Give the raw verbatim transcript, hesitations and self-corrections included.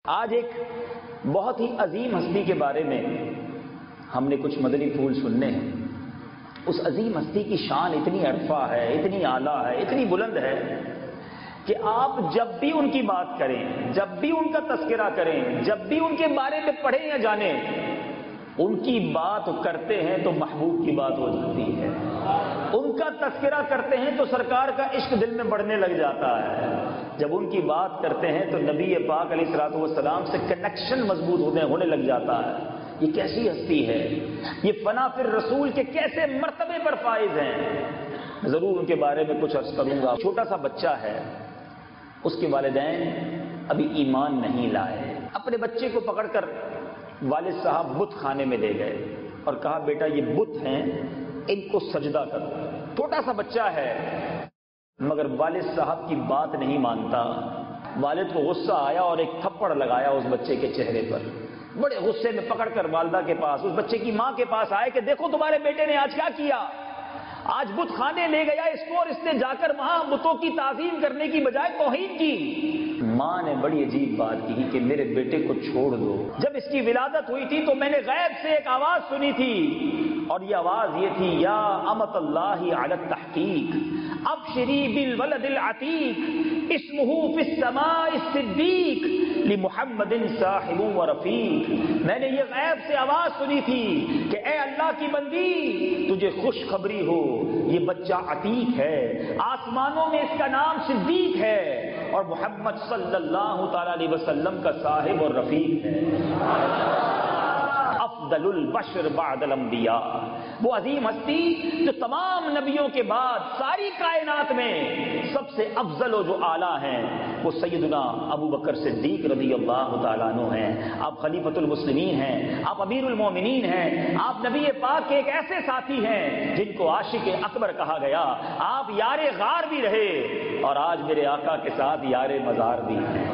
آج ایک بہت ہی عظیم ہستی کے بارے میں ہم نے کچھ مدنی پھول سننے ہیں۔ اس عظیم ہستی کی شان اتنی عرفہ ہے، اتنی اعلیٰ ہے، اتنی بلند ہے کہ آپ جب بھی ان کی بات کریں، جب بھی ان کا تذکرہ کریں، جب بھی ان کے بارے میں پڑھیں یا جانیں، ان کی بات کرتے ہیں تو محبوب کی بات ہو جاتی ہے، ان کا تذکرہ کرتے ہیں تو سرکار کا عشق دل میں بڑھنے لگ جاتا ہے، جب ان کی بات کرتے ہیں تو نبی پاک علیہ الصلوۃ والسلام سے کنیکشن مضبوط ہونے ہونے لگ جاتا ہے۔ یہ کیسی ہستی ہے، یہ فنا فی الرسول کے کیسے مرتبے پر فائز ہیں، ضرور ان کے بارے میں کچھ عرض کروں گا۔ چھوٹا سا بچہ ہے، اس کے والدین ابھی ایمان نہیں لائے، اپنے بچے کو پکڑ کر والد صاحب بت خانے میں لے گئے اور کہا بیٹا یہ بت ہیں، ان کو سجدہ کرو۔ چھوٹا سا بچہ ہے مگر والد صاحب کی بات نہیں مانتا۔ والد کو غصہ آیا اور ایک تھپڑ لگایا اس بچے کے چہرے پر۔ بڑے غصے میں پکڑ کر والدہ کے پاس، اس بچے کی ماں کے پاس آئے کہ دیکھو تمہارے بیٹے نے آج کیا کیا، آج بت خانے لے گیا اس کو اور اس نے جا کر وہاں بتوں کی تعظیم کرنے کی بجائے توہین کی۔ ماں نے بڑی عجیب بات کی کہ میرے بیٹے کو چھوڑ دو۔ جب اس کی ولادت ہوئی تھی تو میں نے غیب سے ایک آواز سنی تھی اور یہ آواز یہ تھی، یا امۃ اللہ علی التحقیق ابشری بالولد العتیق اسمہ فی السماء الصدیق لمحمد صاحب و رفیق۔ میں نے یہ غیب سے آواز سنی تھی کہ اے اللہ کی بندی تجھے خوشخبری ہو، یہ بچہ عتیق ہے، آسمانوں میں اس کا نام صدیق ہے اور محمد صلی اللہ تعالی علیہ وسلم کا صاحب اور رفیق ہے۔ افضل البشر بعد الانبیاء، وہ عظیم ہستی جو تمام نبیوں کے بعد ساری کائنات میں سب سے افضل و جو اعلیٰ ہیں وہ سیدنا ابو بکر صدیق رضی اللہ تعالیٰ عنہ ہیں۔ آپ خلیفۃ المسلمین ہیں، آپ امیر المومنین ہیں، آپ نبی پاک کے ایک ایسے ساتھی ہیں جن کو عاشق اکبر کہا گیا۔ آپ یار غار بھی رہے اور آج میرے آقا کے ساتھ یار مزار بھی ہیں۔